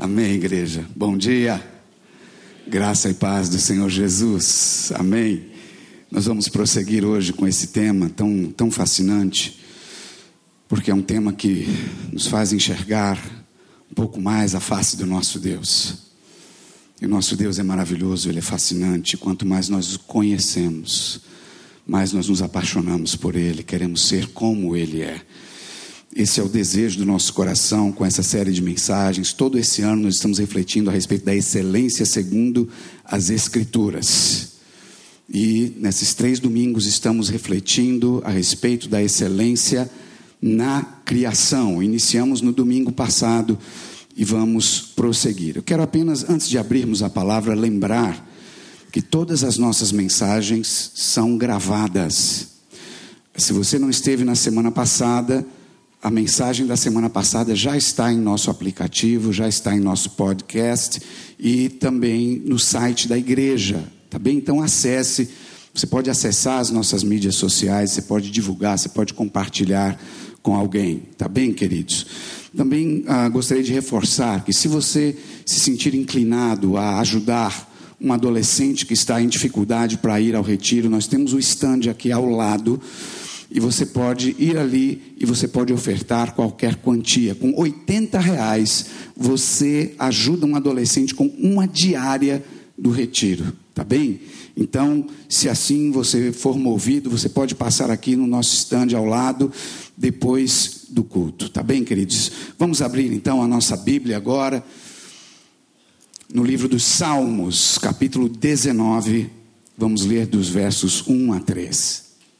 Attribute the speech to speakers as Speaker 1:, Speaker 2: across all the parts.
Speaker 1: Amém, igreja. Bom dia. Graça e paz do Senhor Jesus. Amém. Nós vamos prosseguir hoje com esse tema tão fascinante, porque é um tema que nos faz enxergar um pouco mais a face do nosso Deus. E o nosso Deus é maravilhoso, Ele é fascinante. Quanto mais nós o conhecemos, mais nós nos apaixonamos por Ele, queremos ser como Ele é. Esse é o desejo do nosso coração com essa série de mensagens. Todo esse ano nós estamos refletindo a respeito da excelência segundo as Escrituras. E nesses 3 domingos estamos refletindo a respeito da excelência na criação. Iniciamos no domingo passado e vamos prosseguir. Eu quero apenas, antes de abrirmos a palavra, lembrar que todas as nossas mensagens são gravadas. Se você não esteve na semana passada, a mensagem da semana passada já está em nosso aplicativo, já está em nosso podcast e também no site da igreja, tá bem? Então acesse, você pode acessar as nossas mídias sociais, você pode divulgar, você pode compartilhar com alguém, tá bem, queridos? Também gostaria de reforçar que se você se sentir inclinado a ajudar um adolescente que está em dificuldade para ir ao retiro, nós temos o stand aqui ao lado. E você pode ir ali e você pode ofertar qualquer quantia. Com R$80 você ajuda um adolescente com uma diária do retiro, tá bem? Então, se assim você for movido, você pode passar aqui no nosso stand ao lado, depois do culto, tá bem, queridos? Vamos abrir então a nossa Bíblia agora, no livro dos Salmos, capítulo 19, vamos ler dos versos 1 a 3.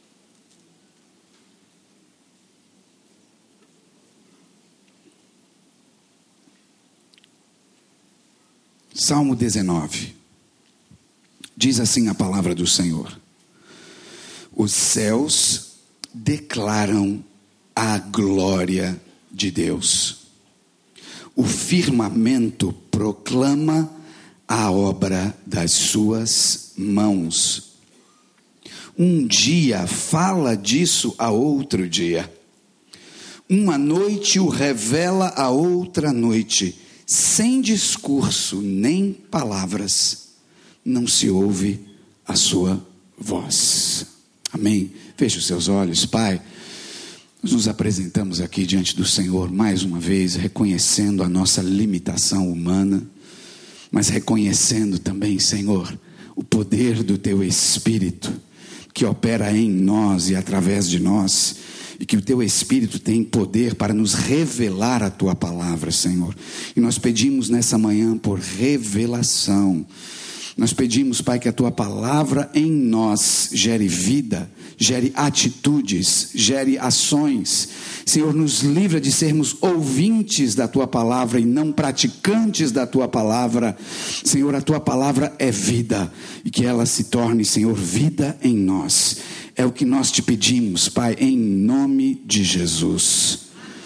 Speaker 1: Salmo 19, diz assim a palavra do Senhor: os céus declaram a glória de Deus, o firmamento proclama a obra das suas mãos. Um dia fala disso a outro dia, uma noite o revela a outra noite. Sem discurso nem palavras, não se ouve a sua voz. Amém? Feche os seus olhos. Pai, nós nos apresentamos aqui diante do Senhor mais uma vez, reconhecendo a nossa limitação humana, mas reconhecendo também, Senhor, o poder do Teu Espírito, que opera em nós e através de nós, e que o Teu Espírito tem poder para nos revelar a Tua palavra, Senhor. E nós pedimos nessa manhã por revelação. Nós pedimos, Pai, que a Tua palavra em nós gere vida, gere atitudes, gere ações. Senhor, nos livra de sermos ouvintes da Tua palavra e não praticantes da Tua palavra. Senhor, a Tua palavra é vida e que ela se torne, Senhor, vida em nós. É o que nós te pedimos, Pai, em nome de Jesus.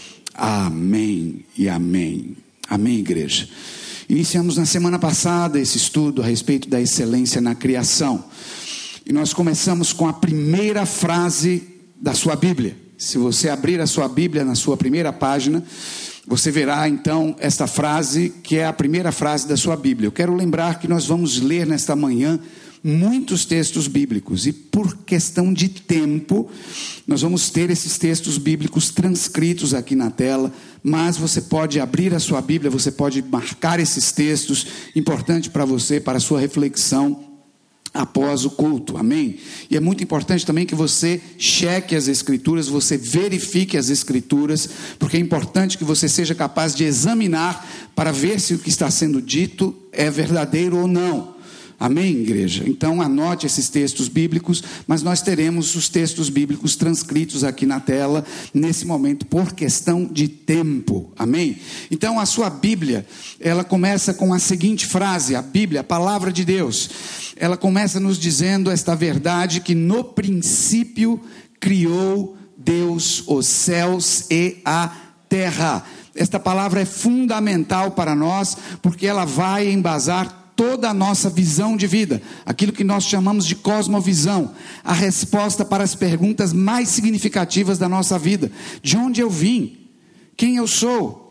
Speaker 1: Amém e amém. Amém, igreja. Iniciamos na semana passada esse estudo a respeito da excelência na criação. E nós começamos com a primeira frase da sua Bíblia. Se você abrir a sua Bíblia na sua primeira página, você verá então esta frase, que é a primeira frase da sua Bíblia. Eu quero lembrar que nós vamos ler nesta manhã muitos textos bíblicos, e por questão de tempo nós vamos ter esses textos bíblicos transcritos aqui na tela, mas você pode abrir a sua Bíblia, você pode marcar esses textos, importante para você, para a sua reflexão após o culto, amém? E é muito importante também que você cheque as Escrituras, você verifique as Escrituras, porque é importante que você seja capaz de examinar para ver se o que está sendo dito é verdadeiro ou não. Amém, igreja? Então anote esses textos bíblicos, mas nós teremos os textos bíblicos transcritos aqui na tela, nesse momento, por questão de tempo. Amém? Então a sua Bíblia, ela começa com a seguinte frase, a Bíblia, a palavra de Deus, ela começa nos dizendo esta verdade, que no princípio criou Deus os céus e a terra. Esta palavra é fundamental para nós, porque ela vai embasar toda a nossa visão de vida, aquilo que nós chamamos de cosmovisão, a resposta para as perguntas mais significativas da nossa vida: de onde eu vim? Quem eu sou?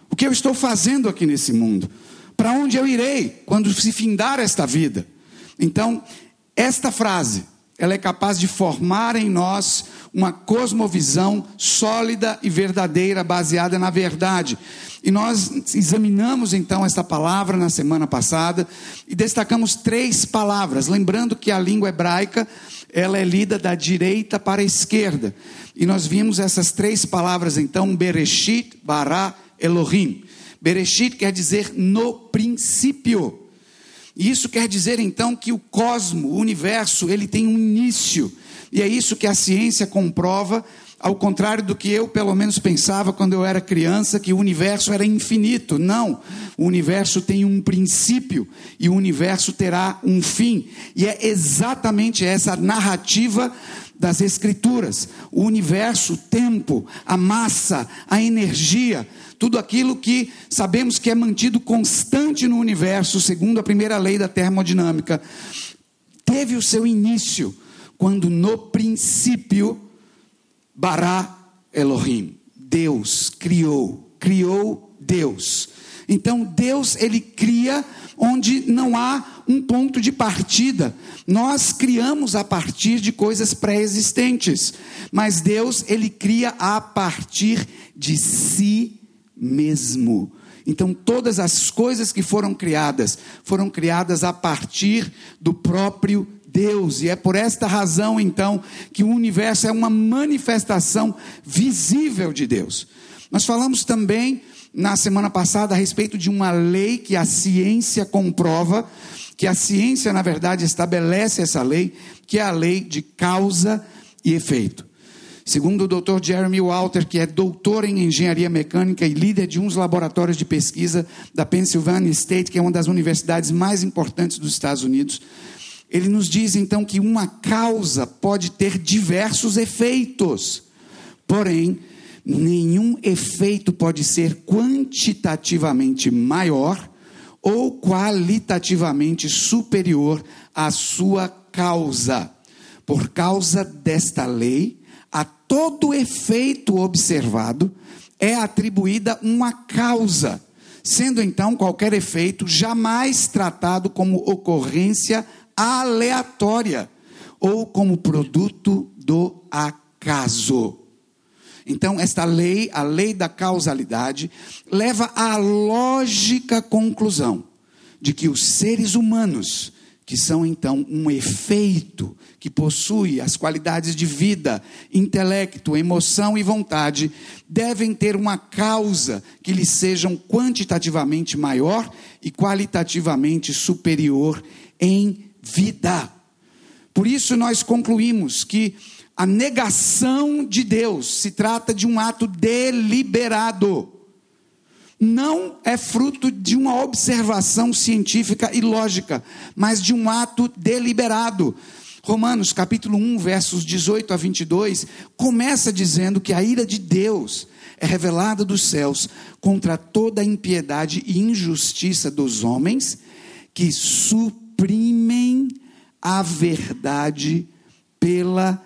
Speaker 1: O que eu estou fazendo aqui nesse mundo? Para onde eu irei quando se findar esta vida? Então, esta frase, ela é capaz de formar em nós uma cosmovisão sólida e verdadeira, baseada na verdade. E nós examinamos então esta palavra na semana passada e destacamos 3 palavras, lembrando que a língua hebraica, ela é lida da direita para a esquerda. E nós vimos essas 3 palavras então, Bereshit, Bara, Elohim. Bereshit quer dizer no princípio. E isso quer dizer então que o cosmo, o universo, ele tem um início. E é isso que a ciência comprova, ao contrário do que eu pelo menos pensava quando eu era criança, que o universo era infinito. Não, o universo tem um princípio e o universo terá um fim. E é exatamente essa narrativa das Escrituras. O universo, o tempo, a massa, a energia, tudo aquilo que sabemos que é mantido constante no universo, segundo a primeira lei da termodinâmica, teve o seu início quando no princípio, Bara Elohim, Deus criou Deus. Então Deus, ele cria onde não há um ponto de partida. Nós criamos a partir de coisas pré-existentes, mas Deus, ele cria a partir de si mesmo. Então todas as coisas que foram criadas a partir do próprio Deus, e é por esta razão então que o universo é uma manifestação visível de Deus. Nós falamos também na semana passada a respeito de uma lei que a ciência comprova, que a ciência na verdade estabelece essa lei, que é a lei de causa e efeito. Segundo o Dr. Jeremy Walter, que é doutor em engenharia mecânica e líder de uns laboratórios de pesquisa da Pennsylvania State, que é uma das universidades mais importantes dos Estados Unidos, ele nos diz então que uma causa pode ter diversos efeitos, porém, nenhum efeito pode ser quantitativamente maior ou qualitativamente superior à sua causa. Por causa desta lei, a todo efeito observado é atribuída uma causa, sendo então qualquer efeito jamais tratado como ocorrência aleatória ou como produto do acaso. Então esta lei, a lei da causalidade, leva à lógica conclusão de que os seres humanos, que são então um efeito que possui as qualidades de vida, intelecto, emoção e vontade, devem ter uma causa que lhes sejam quantitativamente maior e qualitativamente superior em vida. Por isso nós concluímos que a negação de Deus se trata de um ato deliberado. Não é fruto de uma observação científica e lógica, mas de um ato deliberado. Romanos capítulo 1, versos 18 a 22, começa dizendo que a ira de Deus é revelada dos céus contra toda a impiedade e injustiça dos homens que suprimem a verdade pela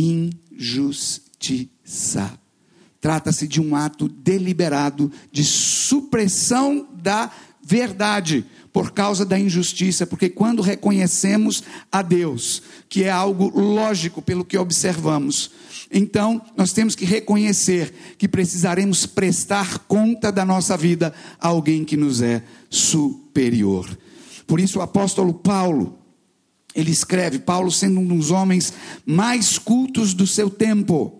Speaker 1: injustiça. Trata-se de um ato deliberado de supressão da verdade por causa da injustiça, porque quando reconhecemos a Deus, que é algo lógico pelo que observamos, então nós temos que reconhecer que precisaremos prestar conta da nossa vida a alguém que nos é superior. Por isso o apóstolo Paulo, ele escreve, Paulo sendo um dos homens mais cultos do seu tempo,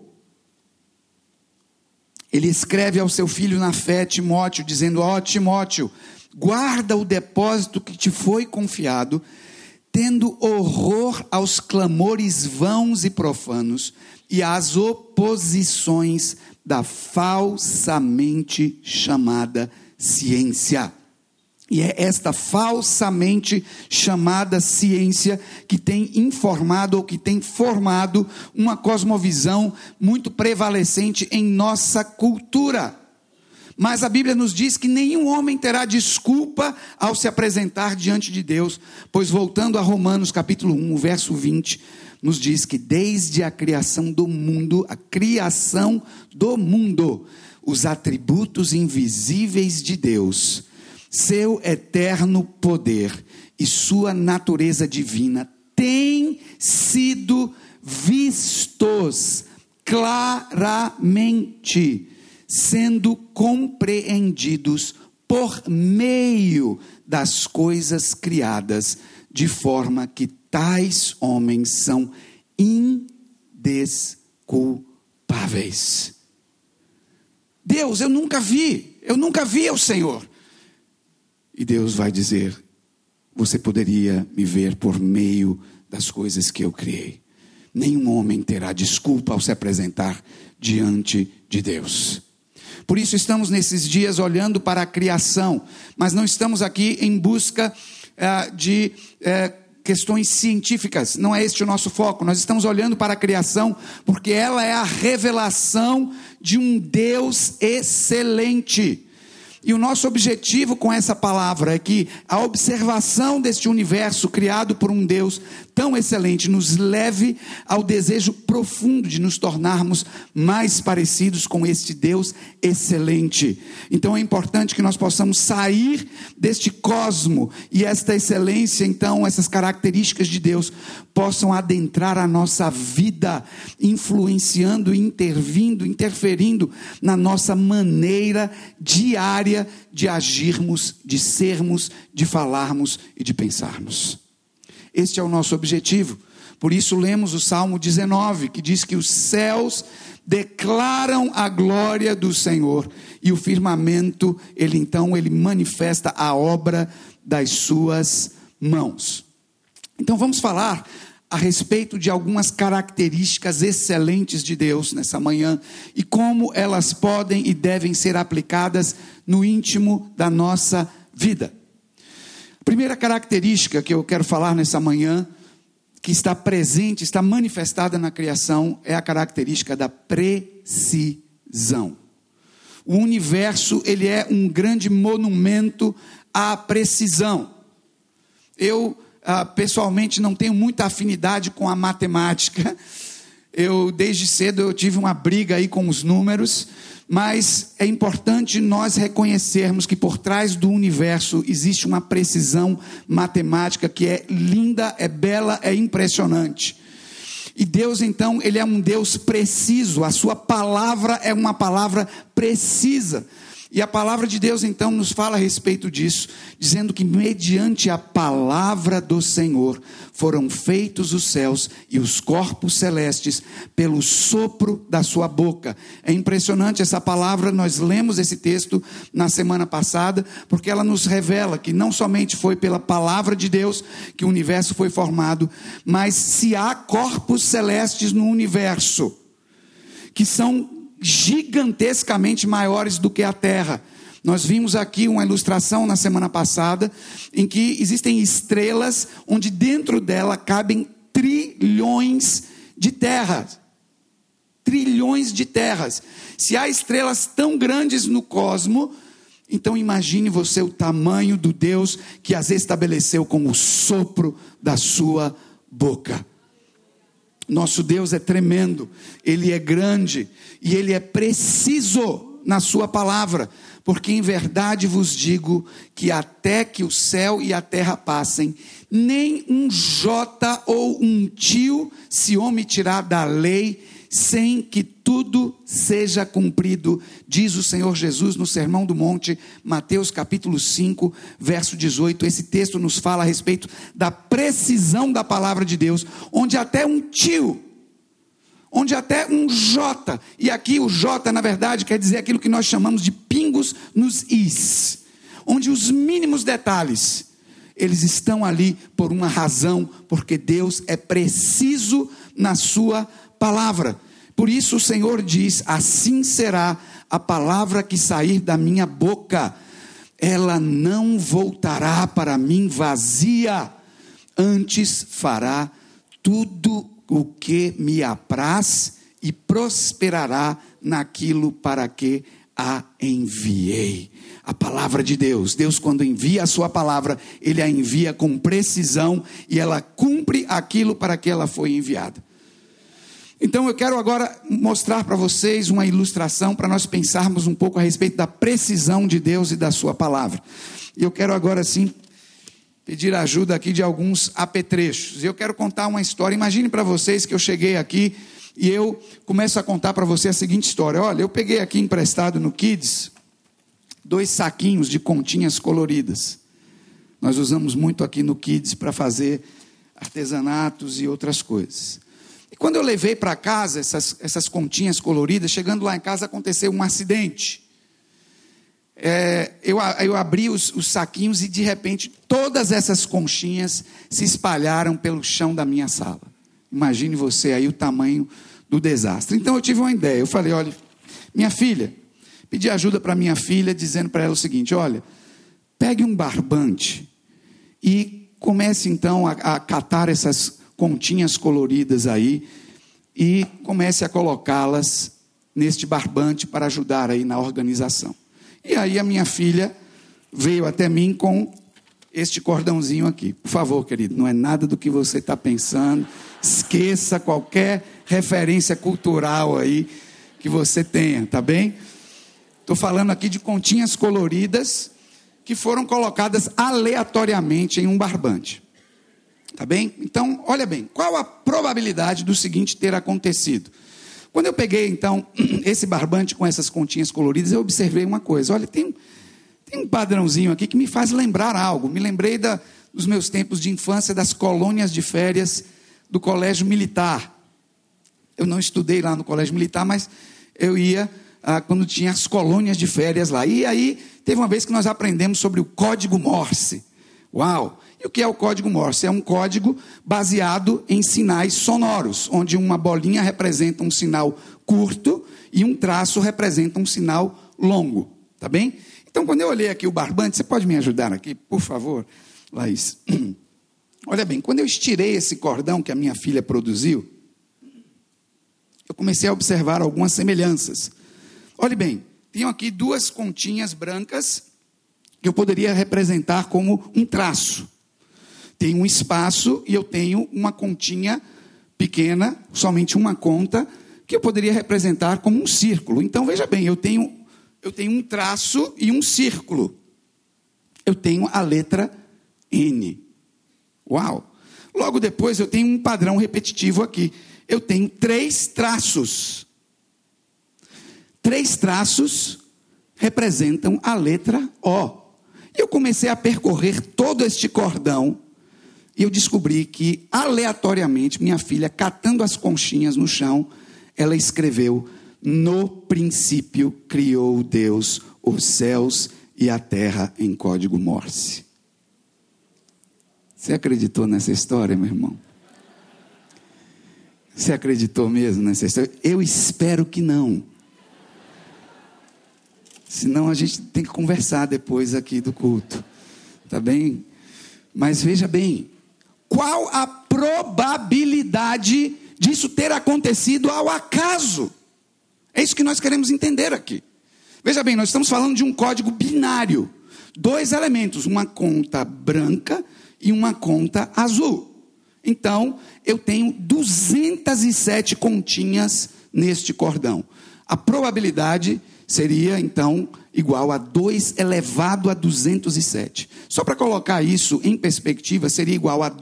Speaker 1: ele escreve ao seu filho na fé, Timóteo, dizendo: ó Timóteo, guarda o depósito que te foi confiado, tendo horror aos clamores vãos e profanos e às oposições da falsamente chamada ciência. E é esta falsamente chamada ciência que tem informado ou que tem formado uma cosmovisão muito prevalecente em nossa cultura. Mas a Bíblia nos diz que nenhum homem terá desculpa ao se apresentar diante de Deus, pois voltando a Romanos capítulo 1, verso 20, nos diz que desde a criação do mundo, os atributos invisíveis de Deus, seu eterno poder e sua natureza divina têm sido vistos claramente, sendo compreendidos por meio das coisas criadas, de forma que tais homens são indesculpáveis. Deus, eu nunca vi o Senhor. E Deus vai dizer: você poderia me ver por meio das coisas que eu criei. Nenhum homem terá desculpa ao se apresentar diante de Deus. Por isso estamos nesses dias olhando para a criação, mas não estamos aqui em busca de questões científicas, não é este o nosso foco. Nós estamos olhando para a criação porque ela é a revelação de um Deus excelente. E o nosso objetivo com essa palavra é que a observação deste universo criado por um Deus tão excelente nos leve ao desejo profundo de nos tornarmos mais parecidos com este Deus excelente. Então é importante que nós possamos sair deste cosmo e esta excelência, então essas características de Deus possam adentrar a nossa vida, influenciando, interferindo na nossa maneira diária de agirmos, de sermos, de falarmos e de pensarmos. Este é o nosso objetivo. Por isso lemos o Salmo 19, que diz que os céus declaram a glória do Senhor e o firmamento, ele manifesta a obra das suas mãos. Então vamos falar a respeito de algumas características excelentes de Deus nessa manhã e como elas podem e devem ser aplicadas no íntimo da nossa vida. A primeira característica que eu quero falar nessa manhã, que está presente, está manifestada na criação, é a característica da precisão. O universo, ele é um grande monumento à precisão. Eu pessoalmente não tenho muita afinidade com a matemática. Desde cedo eu tive uma briga aí com os números, mas é importante nós reconhecermos que por trás do universo existe uma precisão matemática que é linda, é bela, é impressionante. E Deus então, ele é um Deus preciso, a sua palavra é uma palavra precisa. E a palavra de Deus então nos fala a respeito disso, dizendo que mediante a palavra do Senhor foram feitos os céus e os corpos celestes pelo sopro da sua boca. É impressionante essa palavra, nós lemos esse texto na semana passada, porque ela nos revela que não somente foi pela palavra de Deus que o universo foi formado, mas se há corpos celestes no universo, que são gigantescamente maiores do que a terra. Nós vimos aqui uma ilustração na semana passada, em que existem estrelas, onde dentro dela cabem trilhões de terras. Trilhões de terras. Se há estrelas tão grandes no cosmo, então imagine você o tamanho do Deus que as estabeleceu com o sopro da sua boca. Nosso Deus é tremendo, Ele é grande e Ele é preciso na sua palavra, porque em verdade vos digo que até que o céu e a terra passem, nem um jota ou um tio se omitirá da lei, sem que tudo seja cumprido, diz o Senhor Jesus no Sermão do Monte, Mateus capítulo 5, verso 18. Esse texto nos fala a respeito da precisão da palavra de Deus, onde até um tio, onde até um jota, e aqui o jota na verdade quer dizer aquilo que nós chamamos de pingos nos is, onde os mínimos detalhes, eles estão ali por uma razão, porque Deus é preciso na sua palavra. Por isso o Senhor diz: assim será a palavra que sair da minha boca, ela não voltará para mim vazia, antes fará tudo o que me apraz e prosperará naquilo para que a enviei. A palavra de Deus, Deus quando envia a sua palavra, Ele a envia com precisão e ela cumpre aquilo para que ela foi enviada. Então eu quero agora mostrar para vocês uma ilustração para nós pensarmos um pouco a respeito da precisão de Deus e da sua palavra. E eu quero agora sim pedir a ajuda aqui de alguns apetrechos. Eu quero contar uma história. Imagine para vocês que eu cheguei aqui e eu começo a contar para você a seguinte história. Olha, eu peguei aqui emprestado no Kids 2 saquinhos de continhas coloridas. Nós usamos muito aqui no Kids para fazer artesanatos e outras coisas. E quando eu levei para casa essas continhas coloridas, chegando lá em casa aconteceu um acidente. Eu abri os saquinhos e de repente todas essas conchinhas se espalharam pelo chão da minha sala. Imagine você aí o tamanho do desastre. Então eu tive uma ideia, eu falei, olha, minha filha, pedi ajuda para minha filha, dizendo para ela o seguinte, olha, pegue um barbante e comece então a catar essas continhas coloridas aí e comece a colocá-las neste barbante para ajudar aí na organização. E aí a minha filha veio até mim com este cordãozinho aqui. Por favor, querido, não é nada do que você está pensando. Esqueça qualquer referência cultural aí que você tenha, tá bem? Estou falando aqui de continhas coloridas que foram colocadas aleatoriamente em um barbante. Tá bem? Então, olha bem, qual a probabilidade do seguinte ter acontecido? Quando eu peguei, então, esse barbante com essas continhas coloridas, eu observei uma coisa. Olha, tem um padrãozinho aqui que me faz lembrar algo. Me lembrei dos meus tempos de infância, das colônias de férias do colégio militar. Eu não estudei lá no colégio militar, mas eu ia quando tinha as colônias de férias lá. E aí, teve uma vez que nós aprendemos sobre o código Morse. Uau! E o que é o código Morse? É um código baseado em sinais sonoros, onde uma bolinha representa um sinal curto e um traço representa um sinal longo. Tá bem? Então, quando eu olhei aqui o barbante, você pode me ajudar aqui, por favor, Laís? Olha bem, quando eu estirei esse cordão que a minha filha produziu, eu comecei a observar algumas semelhanças. Olhe bem, tenho aqui 2 continhas brancas que eu poderia representar como um traço. Tem um espaço e eu tenho uma continha pequena, somente uma conta, que eu poderia representar como um círculo. Então, veja bem, eu tenho um traço e um círculo. Eu tenho a letra N. Uau! Logo depois eu tenho um padrão repetitivo aqui. Eu tenho 3 traços. 3 traços representam a letra O. E eu comecei a percorrer todo este cordão e eu descobri que, aleatoriamente, minha filha, catando as conchinhas no chão, ela escreveu: no princípio criou Deus os céus e a terra, em código Morse. Você acreditou nessa história, meu irmão? Você acreditou mesmo nessa história? Eu espero que não. Senão a gente tem que conversar depois aqui do culto. Tá bem? Mas veja bem, qual a probabilidade disso ter acontecido ao acaso? É isso que nós queremos entender aqui. Veja bem, nós estamos falando de um código binário. 2 elementos, uma conta branca e uma conta azul. Então, eu tenho 207 continhas neste cordão. A probabilidade seria, então, igual a 2 elevado a 207. Só para colocar isso em perspectiva, seria igual a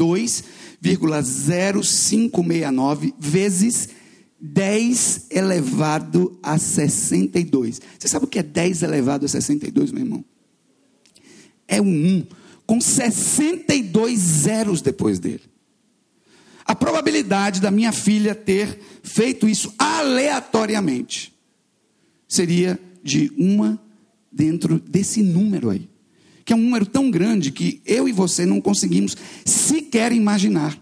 Speaker 1: 2,0569 vezes 10 elevado a 62. Você sabe o que é 10 elevado a 62, meu irmão? É um 1 com 62 zeros depois dele. A probabilidade da minha filha ter feito isso aleatoriamente seria de 1 dentro desse número aí, que é um número tão grande que eu e você não conseguimos sequer imaginar.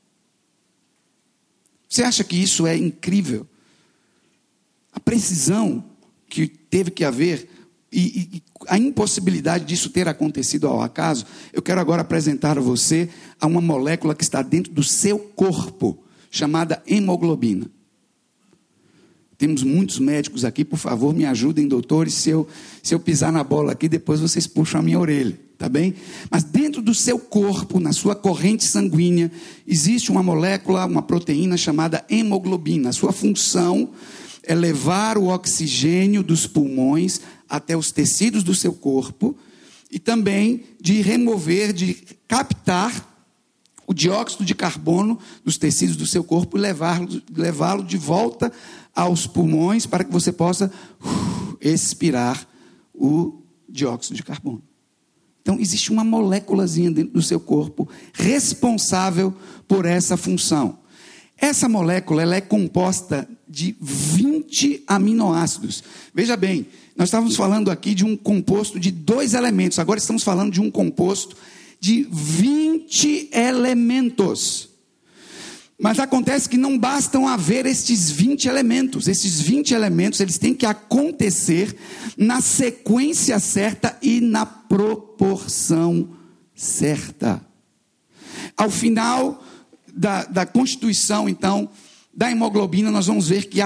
Speaker 1: Você acha que isso é incrível? A precisão que teve que haver e a impossibilidade disso ter acontecido ao acaso. Eu quero agora apresentar a você a uma molécula que está dentro do seu corpo, chamada hemoglobina. Temos muitos médicos aqui, por favor, me ajudem, doutores. Se eu pisar na bola aqui, depois vocês puxam a minha orelha, tá bem? Mas dentro do seu corpo, na sua corrente sanguínea, existe uma molécula, uma proteína chamada hemoglobina. A sua função é levar o oxigênio dos pulmões até os tecidos do seu corpo e também de remover, de captar o dióxido de carbono dos tecidos do seu corpo e levá-lo de volta aos pulmões para que você possa expirar o dióxido de carbono. Então, existe uma moléculazinha dentro do seu corpo responsável por essa função. Essa molécula ela é composta de 20 aminoácidos. Veja bem, nós estávamos falando aqui de um composto de 2 elementos, agora estamos falando de um composto de 20 elementos. Mas acontece que não bastam haver estes 20 elementos. Esses 20 elementos, eles têm que acontecer na sequência certa e na proporção certa. Ao final da constituição, então, da hemoglobina, nós vamos ver que há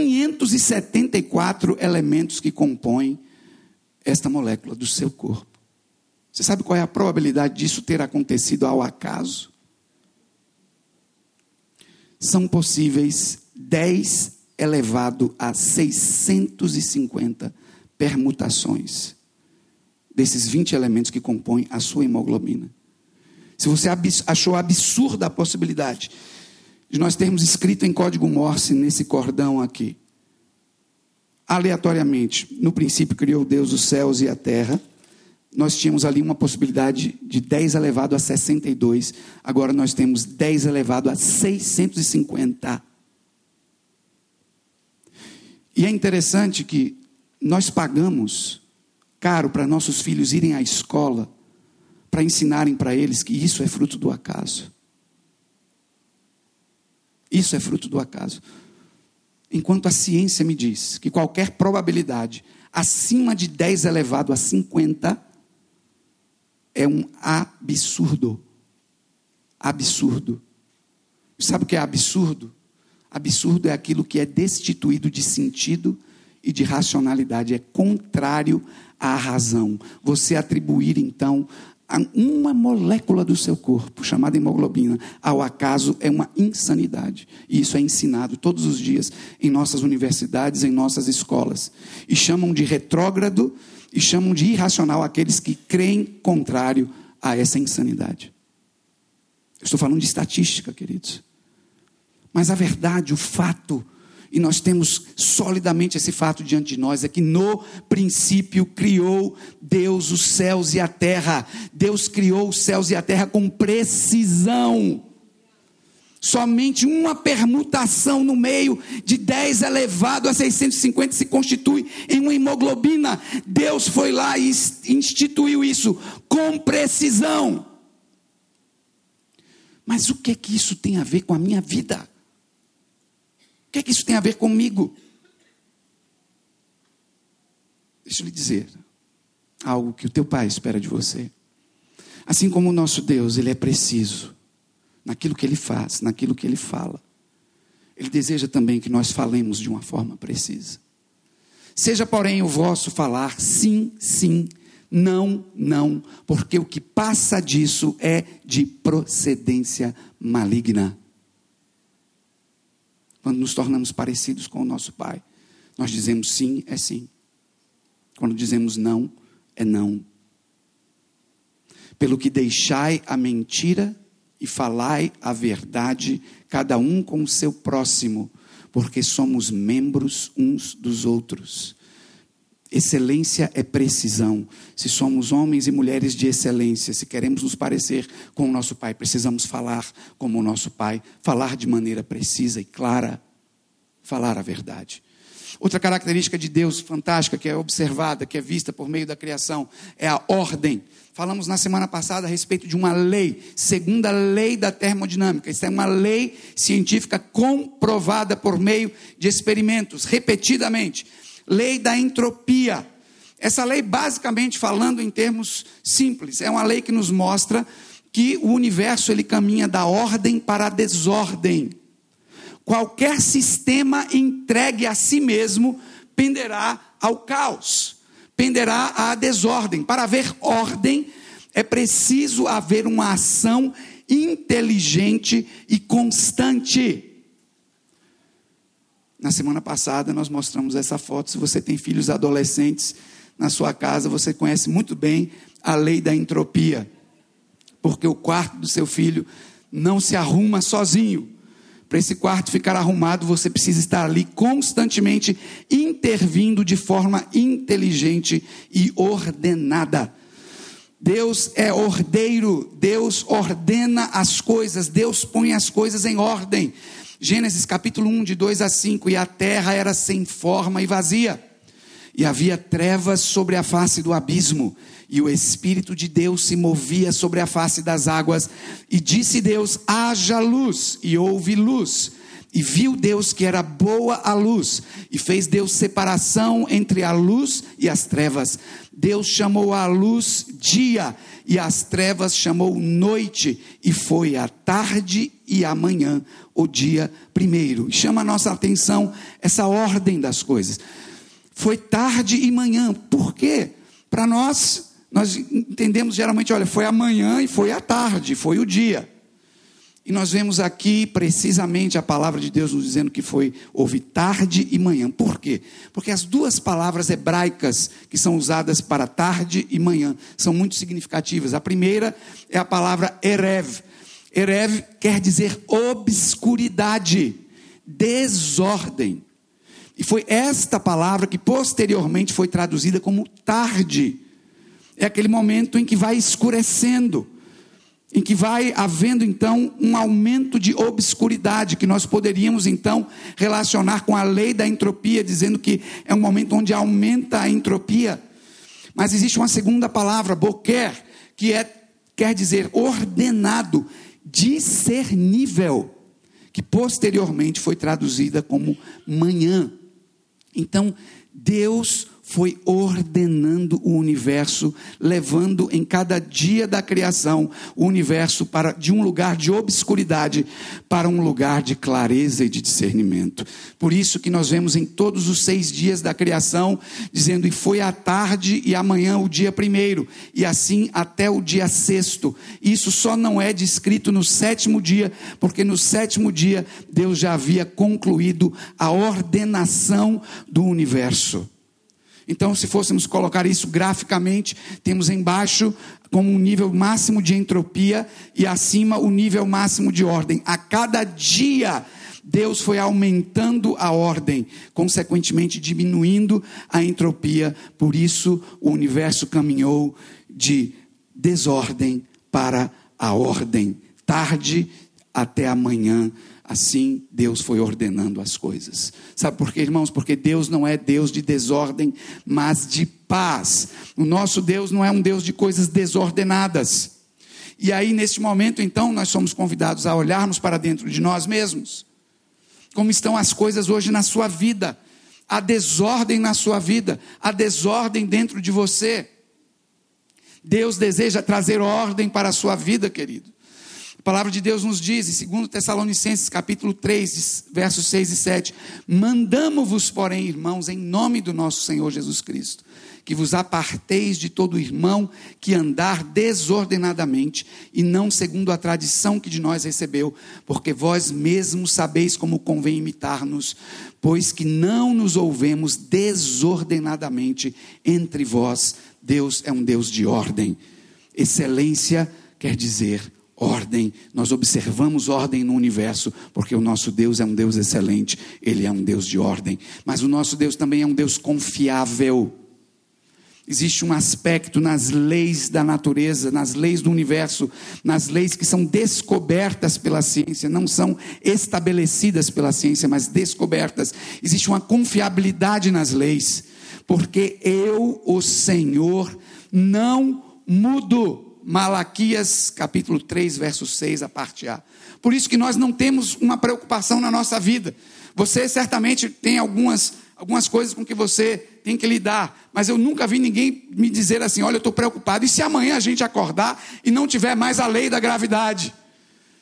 Speaker 1: 574 elementos que compõem esta molécula do seu corpo. Você sabe qual é a probabilidade disso ter acontecido ao acaso? São possíveis 10 elevado a 650 permutações desses 20 elementos que compõem a sua hemoglobina. Se você achou absurda a possibilidade de nós termos escrito em código Morse nesse cordão aqui, aleatoriamente, no princípio criou Deus os céus e a terra, nós tínhamos ali uma possibilidade de 10 elevado a 62, agora nós temos 10 elevado a 650. E é interessante que nós pagamos caro para nossos filhos irem à escola, para ensinarem para eles que isso é fruto do acaso. Isso é fruto do acaso. Enquanto a ciência me diz que qualquer probabilidade acima de 10 elevado a 50 é um absurdo. Absurdo. Sabe o que é absurdo? Absurdo é aquilo que é destituído de sentido e de racionalidade. É contrário à razão. Você atribuir, então, a uma molécula do seu corpo, chamada hemoglobina, ao acaso é uma insanidade. E isso é ensinado todos os dias em nossas universidades, em nossas escolas. E chamam de retrógrado e chamam de irracional aqueles que creem contrário a essa insanidade. Eu estou falando de estatística, queridos. Mas a verdade, o fato, e nós temos solidamente esse fato diante de nós, é que no princípio criou Deus os céus e a terra. Deus criou os céus e a terra com precisão. Somente uma permutação no meio de 10 elevado a 650 se constitui em uma hemoglobina. Deus foi lá e instituiu isso com precisão. Mas o que é que isso tem a ver com a minha vida? O que é que isso tem a ver comigo? Deixa eu lhe dizer algo que o teu pai espera de você. Assim como o nosso Deus, ele é preciso naquilo que ele faz, naquilo que ele fala. Ele deseja também que nós falemos de uma forma precisa. Seja, porém, o vosso falar sim, sim, não, não, porque o que passa disso é de procedência maligna. Quando nos tornamos parecidos com o nosso Pai, nós dizemos sim, é sim. Quando dizemos não, é não. Pelo que deixai a mentira e falai a verdade, cada um com o seu próximo, porque somos membros uns dos outros. Excelência é precisão. Se somos homens e mulheres de excelência, se queremos nos parecer com o nosso Pai, precisamos falar como o nosso Pai, falar de maneira precisa e clara, falar a verdade. Outra característica de Deus fantástica, que é observada, que é vista por meio da criação, é a ordem. Falamos na semana passada a respeito de uma lei, segunda lei da termodinâmica. Isso é uma lei científica comprovada por meio de experimentos, repetidamente. Lei da entropia. Essa lei, basicamente falando em termos simples, é uma lei que nos mostra que o universo ele caminha da ordem para a desordem. Qualquer sistema entregue a si mesmo penderá ao caos, penderá à desordem. Para haver ordem, é preciso haver uma ação inteligente e constante. Na semana passada nós mostramos essa foto. Se você tem filhos adolescentes na sua casa, você conhece muito bem a lei da entropia, porque o quarto do seu filho não se arruma sozinho. Para esse quarto ficar arrumado, você precisa estar ali constantemente intervindo de forma inteligente e ordenada. Deus é ordeiro, Deus ordena as coisas, Deus põe as coisas em ordem. Gênesis capítulo 1, de 2 a 5, e a terra era sem forma e vazia, e havia trevas sobre a face do abismo, e o Espírito de Deus se movia sobre a face das águas, e disse Deus: haja luz, e houve luz. E viu Deus que era boa a luz, e fez Deus separação entre a luz e as trevas. Deus chamou a luz dia, e as trevas chamou noite, e foi a tarde e a manhã, o dia primeiro. Chama a nossa atenção essa ordem das coisas. Foi tarde e manhã. Por quê? Para nós entendemos geralmente, olha, foi a manhã e foi a tarde, foi o dia. E nós vemos aqui precisamente a palavra de Deus nos dizendo que houve tarde e manhã. Por quê? Porque as duas palavras hebraicas que são usadas para tarde e manhã são muito significativas. A primeira é a palavra erev. Erev quer dizer obscuridade, desordem. E foi esta palavra que posteriormente foi traduzida como tarde. É aquele momento em que vai escurecendo, em que vai havendo então um aumento de obscuridade, que nós poderíamos então relacionar com a lei da entropia, dizendo que é um momento onde aumenta a entropia. Mas existe uma segunda palavra, boker, que quer dizer ordenado, discernível, que posteriormente foi traduzida como manhã. Então, Deus foi ordenando o universo, levando em cada dia da criação o universo de um lugar de obscuridade para um lugar de clareza e de discernimento. Por isso que nós vemos em todos os 6 dias da criação, dizendo: e foi a tarde e amanhã o dia primeiro, e assim até o dia 6º. Isso só não é descrito no 7º dia, porque no 7º dia Deus já havia concluído a ordenação do universo. Então, se fôssemos colocar isso graficamente, temos embaixo como um nível máximo de entropia e acima o nível máximo de ordem. A cada dia, Deus foi aumentando a ordem, consequentemente diminuindo a entropia. Por isso, o universo caminhou de desordem para a ordem. Tarde até amanhã. Assim Deus foi ordenando as coisas. Sabe por quê, irmãos? Porque Deus não é Deus de desordem, mas de paz. O nosso Deus não é um Deus de coisas desordenadas. E aí, neste momento, então, nós somos convidados a olharmos para dentro de nós mesmos. Como estão as coisas hoje na sua vida? A desordem na sua vida, a desordem dentro de você. Deus deseja trazer ordem para a sua vida, querido. A palavra de Deus nos diz, em 2 Tessalonicenses, capítulo 3, versos 6 e 7, mandamo-vos, porém, irmãos, em nome do nosso Senhor Jesus Cristo, que vos aparteis de todo irmão que andar desordenadamente, e não segundo a tradição que de nós recebeu, porque vós mesmos sabeis como convém imitar-nos, pois que não nos ouvemos desordenadamente entre vós. Deus é um Deus de ordem. Excelência quer dizer ordem. Nós observamos ordem no universo, porque o nosso Deus é um Deus excelente, Ele é um Deus de ordem. Mas o nosso Deus também é um Deus confiável. Existe um aspecto nas leis da natureza, nas leis do universo, nas leis que são descobertas pela ciência, não são estabelecidas pela ciência, mas descobertas. Existe uma confiabilidade nas leis, porque eu, o Senhor, não mudo. Malaquias capítulo 3, verso 6, a parte A. Por isso que nós não temos uma preocupação na nossa vida. Você certamente tem algumas coisas com que você tem que lidar, mas eu nunca vi ninguém me dizer assim: olha, eu estou preocupado, e se amanhã a gente acordar e não tiver mais a lei da gravidade?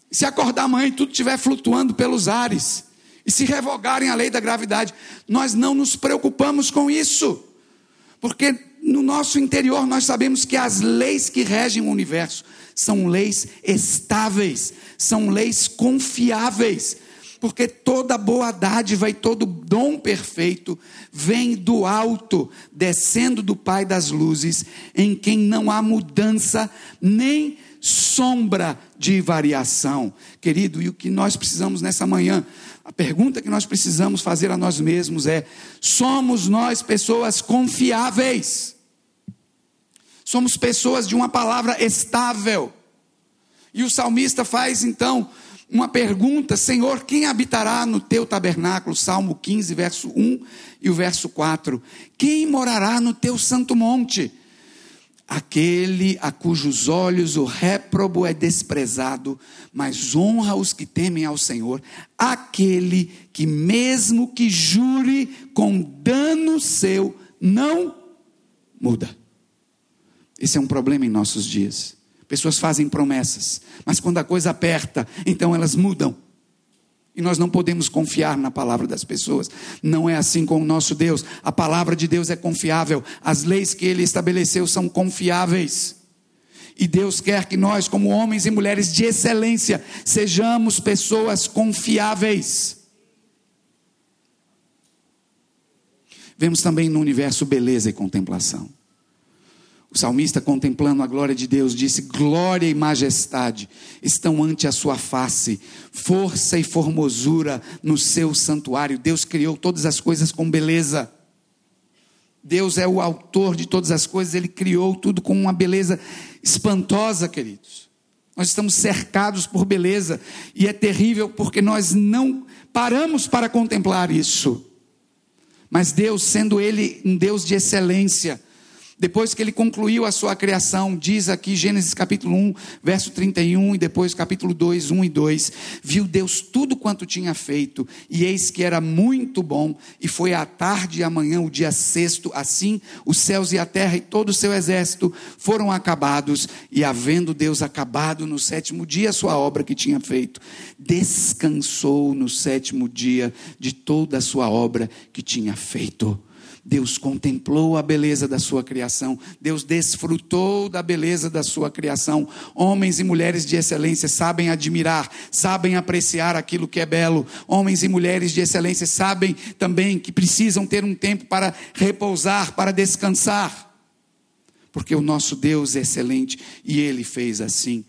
Speaker 1: Se acordar amanhã e tudo estiver flutuando pelos ares, e se revogarem a lei da gravidade, nós não nos preocupamos com isso, porque no nosso interior nós sabemos que as leis que regem o universo são leis estáveis, são leis confiáveis, porque toda boa dádiva e todo dom perfeito vem do alto, descendo do Pai das luzes, em quem não há mudança nem sombra de variação. Querido, e o que nós precisamos nessa manhã, a pergunta que nós precisamos fazer a nós mesmos é: somos nós pessoas confiáveis? Somos pessoas de uma palavra estável? E o salmista faz então uma pergunta: Senhor, quem habitará no teu tabernáculo? Salmo 15, verso 1 e o verso 4. Quem morará no teu santo monte? Aquele a cujos olhos o réprobo é desprezado, mas honra os que temem ao Senhor. Aquele que mesmo que jure com dano seu, não muda. Esse é um problema em nossos dias. Pessoas fazem promessas, mas quando a coisa aperta, então elas mudam. E nós não podemos confiar na palavra das pessoas. Não é assim com o nosso Deus. A palavra de Deus é confiável. As leis que Ele estabeleceu são confiáveis. E Deus quer que nós, como homens e mulheres de excelência, sejamos pessoas confiáveis. Vemos também no universo beleza e contemplação. O salmista, contemplando a glória de Deus, disse: glória e majestade estão ante a sua face, força e formosura no seu santuário. Deus criou todas as coisas com beleza. Deus é o autor de todas as coisas. Ele criou tudo com uma beleza espantosa, queridos. Nós estamos cercados por beleza, e é terrível porque nós não paramos para contemplar isso. Mas Deus, sendo Ele um Deus de excelência, depois que Ele concluiu a sua criação, diz aqui Gênesis capítulo 1, verso 31, e depois capítulo 2, 1 e 2, viu Deus tudo quanto tinha feito, e eis que era muito bom, e foi à tarde e à manhã o dia sexto, assim os céus e a terra e todo o seu exército foram acabados, e havendo Deus acabado no sétimo dia a sua obra que tinha feito, descansou no sétimo dia de toda a sua obra que tinha feito. Deus contemplou a beleza da sua criação. Deus desfrutou da beleza da sua criação. Homens e mulheres de excelência sabem admirar, sabem apreciar aquilo que é belo. Homens e mulheres de excelência sabem também que precisam ter um tempo para repousar, para descansar. Porque o nosso Deus é excelente e Ele fez assim.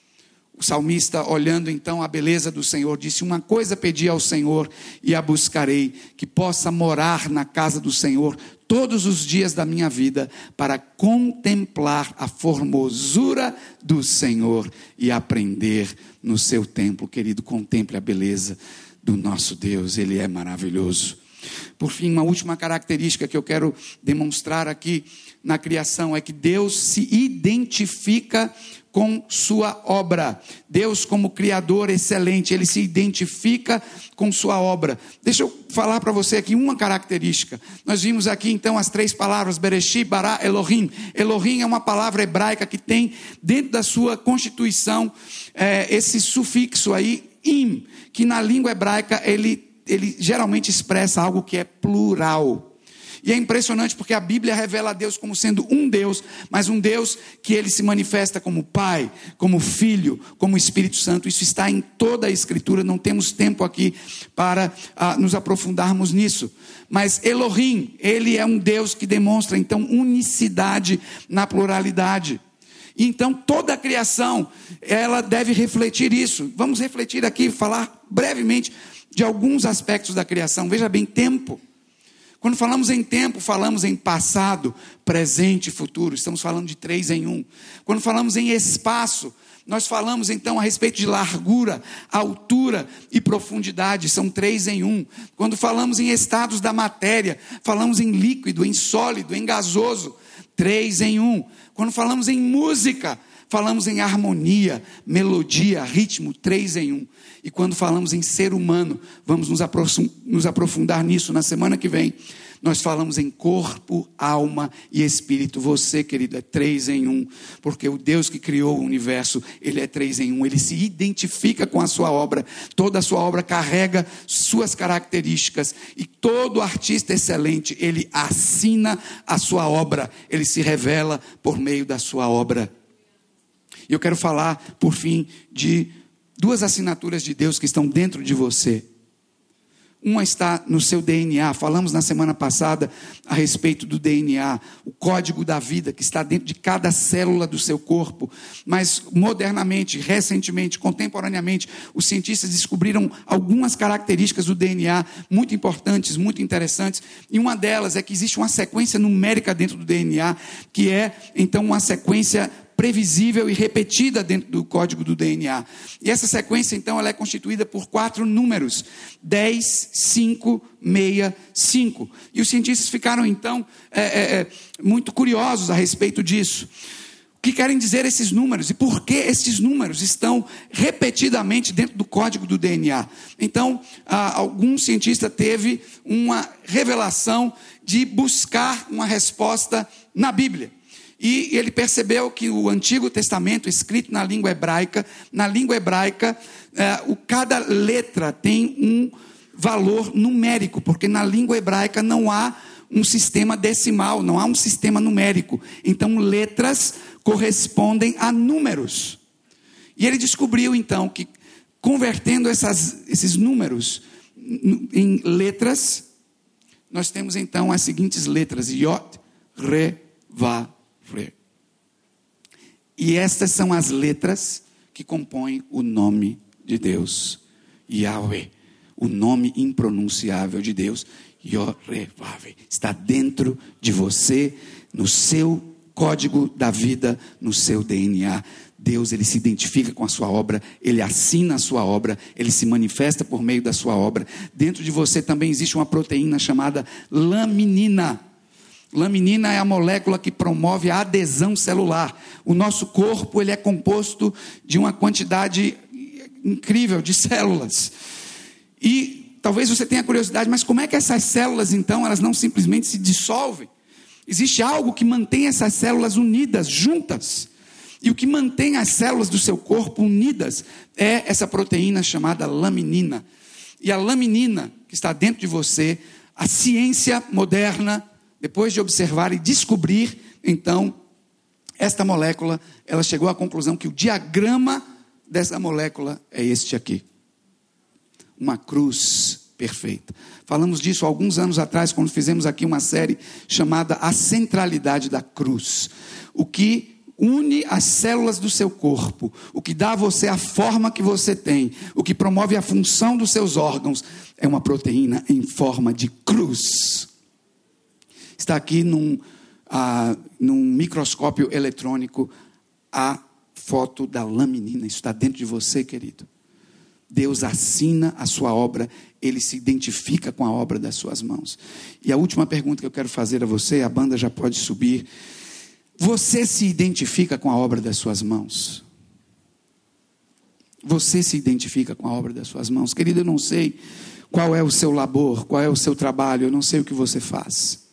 Speaker 1: O salmista, olhando então a beleza do Senhor, disse: uma coisa pedi ao Senhor e a buscarei, que possa morar na casa do Senhor todos os dias da minha vida, para contemplar a formosura do Senhor e aprender no seu templo. Querido, contemple a beleza do nosso Deus, Ele é maravilhoso. Por fim, uma última característica que eu quero demonstrar aqui na criação é que Deus se identifica com sua obra. Deus, como Criador excelente, Ele se identifica com sua obra. Deixa eu falar para você aqui uma característica. Nós vimos aqui então as três palavras: Bereshit, Bara, Elohim. Elohim é uma palavra hebraica que tem dentro da sua constituição esse sufixo aí, im, que na língua hebraica ele geralmente expressa algo que é plural. E é impressionante porque a Bíblia revela a Deus como sendo um Deus, mas um Deus que Ele se manifesta como Pai, como Filho, como Espírito Santo. Isso está em toda a Escritura, não temos tempo aqui para nos aprofundarmos nisso. Mas Elohim, Ele é um Deus que demonstra então unicidade na pluralidade. Então toda a criação, ela deve refletir isso. Vamos refletir aqui, falar brevemente de alguns aspectos da criação. Veja bem, tempo. Quando falamos em tempo, falamos em passado, presente e futuro. Estamos falando de 3 em 1. Quando falamos em espaço, nós falamos então a respeito de largura, altura e profundidade. São 3 em 1. Quando falamos em estados da matéria, falamos em líquido, em sólido, em gasoso. 3 em 1. Quando falamos em música, falamos em harmonia, melodia, ritmo. 3 em 1. E quando falamos em ser humano, vamos nos aprofundar nisso na semana que vem. Nós falamos em corpo, alma e espírito. Você, querido, é 3 em 1, porque o Deus que criou o universo, Ele é 3 em 1. Ele se identifica com a sua obra. Toda a sua obra carrega suas características. E todo artista excelente, ele assina a sua obra. Ele se revela por meio da sua obra. E eu quero falar, por fim, de 2 assinaturas de Deus que estão dentro de você. Uma está no seu DNA. Falamos na semana passada a respeito do DNA, o código da vida que está dentro de cada célula do seu corpo. Mas modernamente, recentemente, contemporaneamente, os cientistas descobriram algumas características do DNA muito importantes, muito interessantes. E uma delas é que existe uma sequência numérica dentro do DNA, que é, então, uma sequência previsível e repetida dentro do código do DNA. E essa sequência, então, ela é constituída por 4 números: 10, 5, 6, 5. E os cientistas ficaram, então, muito curiosos a respeito disso. O que querem dizer esses números? E por que esses números estão repetidamente dentro do código do DNA? Então, algum cientista teve uma revelação de buscar uma resposta na Bíblia. E ele percebeu que o Antigo Testamento, escrito na língua hebraica, cada letra tem um valor numérico, porque na língua hebraica não há um sistema decimal, não há um sistema numérico. Então, letras correspondem a números. E ele descobriu, então, que convertendo esses números em letras, nós temos, então, as seguintes letras: Yod, Re, Vav. E estas são as letras que compõem o nome de Deus, Yahweh, o nome impronunciável de Deus. Yorevave, está dentro de você, no seu código da vida, no seu DNA. Deus, ele se identifica com a sua obra, ele assina a sua obra, ele se manifesta por meio da sua obra. Dentro de você também existe uma proteína chamada laminina. Laminina é a molécula que promove a adesão celular. O nosso corpo, ele é composto de uma quantidade incrível de células. E talvez você tenha curiosidade, mas como é que essas células, então, elas não simplesmente se dissolvem? Existe algo que mantém essas células unidas, juntas. E o que mantém as células do seu corpo unidas é essa proteína chamada laminina. E a laminina que está dentro de você, a ciência moderna, depois de observar e descobrir, então, esta molécula, ela chegou à conclusão que o diagrama dessa molécula é este aqui. Uma cruz perfeita. Falamos disso há alguns anos atrás, quando fizemos aqui uma série chamada A Centralidade da Cruz. O que une as células do seu corpo, o que dá a você a forma que você tem, o que promove a função dos seus órgãos, é uma proteína em forma de cruz. Está aqui num microscópio eletrônico a foto da laminina. Isso está dentro de você, querido. Deus assina a sua obra, ele se identifica com a obra das suas mãos. E a última pergunta que eu quero fazer a você, a banda já pode subir: você se identifica com a obra das suas mãos? Você se identifica com a obra das suas mãos? Querido, eu não sei qual é o seu labor, qual é o seu trabalho, eu não sei o que você faz.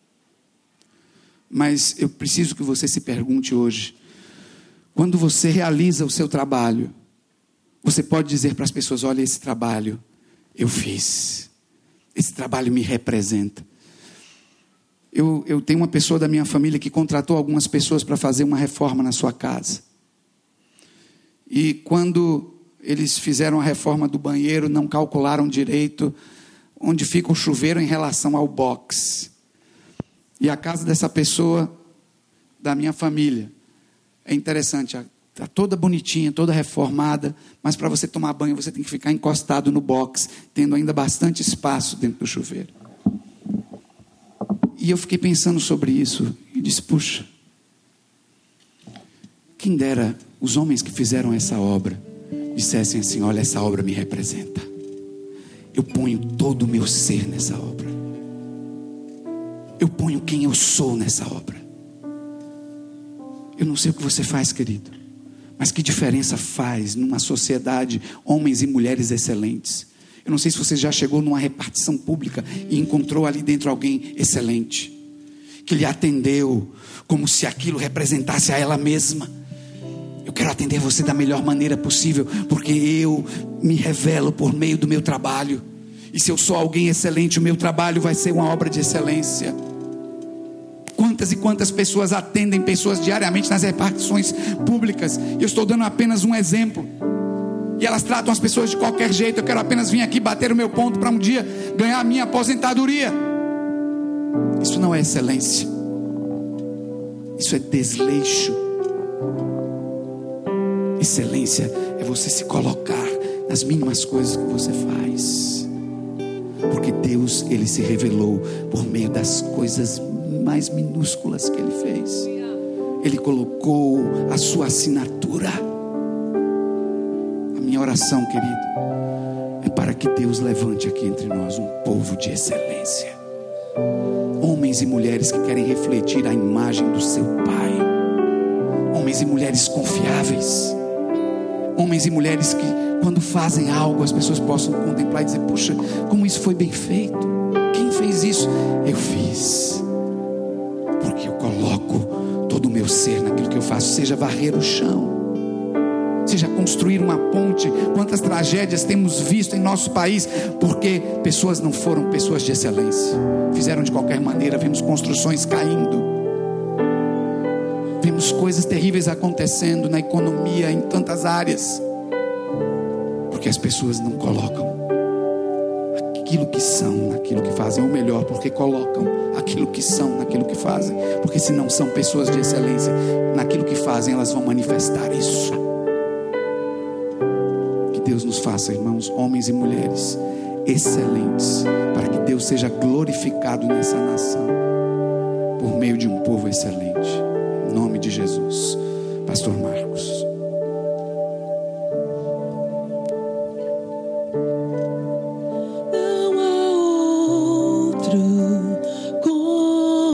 Speaker 1: Mas eu preciso que você se pergunte hoje: quando você realiza o seu trabalho, você pode dizer para as pessoas: olha, esse trabalho eu fiz, esse trabalho me representa. Eu tenho uma pessoa da minha família que contratou algumas pessoas para fazer uma reforma na sua casa. E quando eles fizeram a reforma do banheiro, não calcularam direito onde fica o chuveiro em relação ao box. E a casa dessa pessoa, da minha família, é interessante, está toda bonitinha, toda reformada, mas para você tomar banho você tem que ficar encostado no box, tendo ainda bastante espaço dentro do chuveiro. E eu fiquei pensando sobre isso e disse: puxa, quem dera os homens que fizeram essa obra dissessem assim: olha, essa obra me representa, eu ponho todo o meu ser nessa obra, eu ponho quem eu sou nessa obra. Eu não sei o que você faz, querido, mas que diferença faz numa sociedade, homens e mulheres excelentes. Eu não sei se você já chegou numa repartição pública e encontrou ali dentro alguém excelente, que lhe atendeu como se aquilo representasse a ela mesma. Eu quero atender você da melhor maneira possível, porque eu me revelo por meio do meu trabalho. E se eu sou alguém excelente, o meu trabalho vai ser uma obra de excelência. Quantas e quantas pessoas atendem pessoas diariamente nas repartições públicas? Eu estou dando apenas um exemplo. E elas tratam as pessoas de qualquer jeito. Eu quero apenas vir aqui bater o meu ponto para um dia ganhar a minha aposentadoria. Isso não é excelência. Isso é desleixo. Excelência é você se colocar nas mínimas coisas que você faz. Porque Deus, Ele se revelou por meio das coisas mais minúsculas que Ele fez. Ele colocou a sua assinatura. A minha oração, querido, é para que Deus levante aqui entre nós um povo de excelência. Homens e mulheres que querem refletir a imagem do seu Pai. Homens e mulheres confiáveis. Homens e mulheres que, quando fazem algo, as pessoas possam contemplar e dizer: puxa, como isso foi bem feito. Quem fez isso? Eu fiz. Porque eu coloco todo o meu ser naquilo que eu faço. Seja varrer o chão, seja construir uma ponte. Quantas tragédias temos visto em nosso país, porque pessoas não foram pessoas de excelência, fizeram de qualquer maneira. Vemos construções caindo, vemos coisas terríveis acontecendo na economia, em tantas áreas, porque as pessoas não colocam aquilo que são naquilo que fazem, ou melhor, porque colocam aquilo que são naquilo que fazem. Porque se não são pessoas de excelência naquilo que fazem, elas vão manifestar isso. Que Deus nos faça, irmãos, homens e mulheres excelentes, para que Deus seja glorificado nessa nação por meio de um povo excelente. Em nome de Jesus. Pastor Marcos.